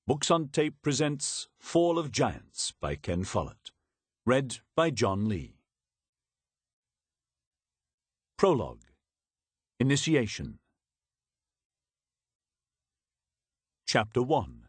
Books on Tape presents Fall of Giants by Ken Follett. Read by John Lee. Prologue. Initiation. Chapter 1.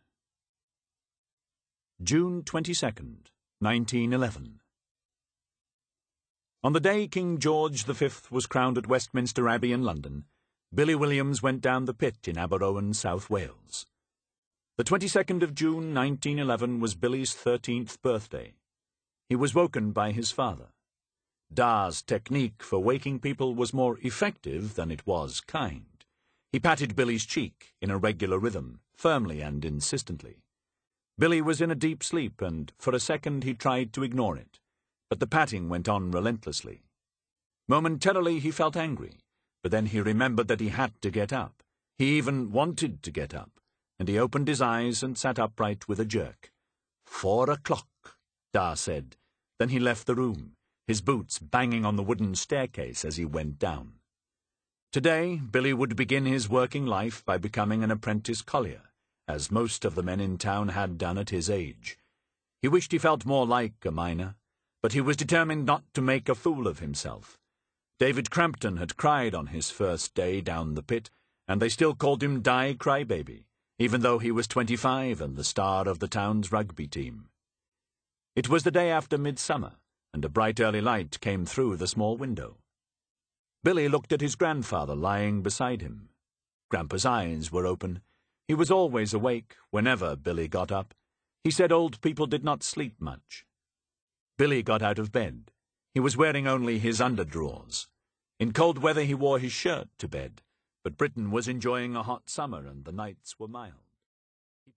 June 22nd, 1911. On the day King George V was crowned at Westminster Abbey in London, Billy Williams went down the pit in Aberowen, South Wales. The 22nd of June, 1911, was Billy's 13th birthday. He was woken by his father. Da's technique for waking people was more effective than it was kind. He patted Billy's cheek in a regular rhythm, firmly and insistently. Billy was in a deep sleep, and for a second he tried to ignore it, but the patting went on relentlessly. Momentarily he felt angry, but then he remembered that he had to get up. He even wanted to get up, and he opened his eyes and sat upright with a jerk. 4 o'clock, Da said. Then he left the room, his boots banging on the wooden staircase as he went down. Today, Billy would begin his working life by becoming an apprentice collier, as most of the men in town had done at his age. He wished he felt more like a miner, but he was determined not to make a fool of himself. David Crampton had cried on his first day down the pit, and they still called him Die Crybaby, even though he was 25 and the star of the town's rugby team. It was the day after midsummer, and a bright early light came through the small window. Billy looked at his grandfather lying beside him. Grandpa's eyes were open. He was always awake whenever Billy got up. He said old people did not sleep much. Billy got out of bed. He was wearing only his underdrawers. In cold weather he wore his shirt to bed, but Britain was enjoying a hot summer and the nights were mild.